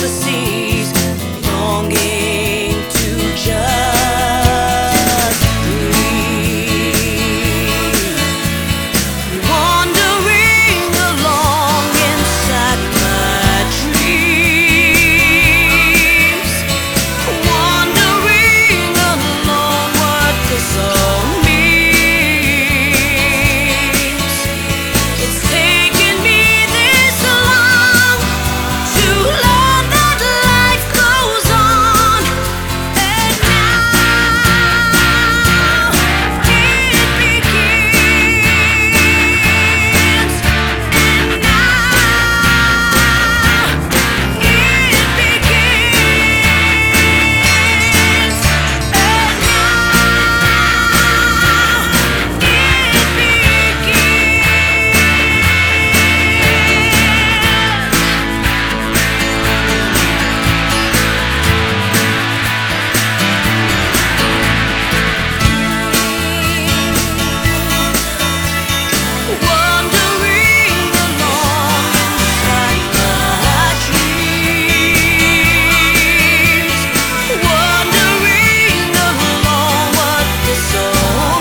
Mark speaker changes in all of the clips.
Speaker 1: the seas, longing to just breathe, wandering along inside my dreams, wandering along what this all means. It's taken me this long to learn that life goes on, and now it begins, and now it begins, and wandering along inside my dreams, wandering along what this all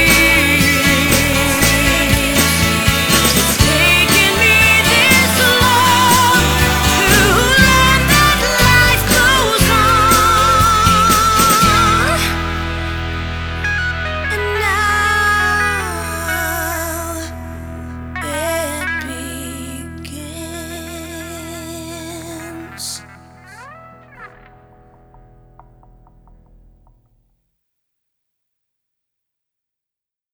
Speaker 1: means. It's taken me this long to learn that life goes on, and now it begins.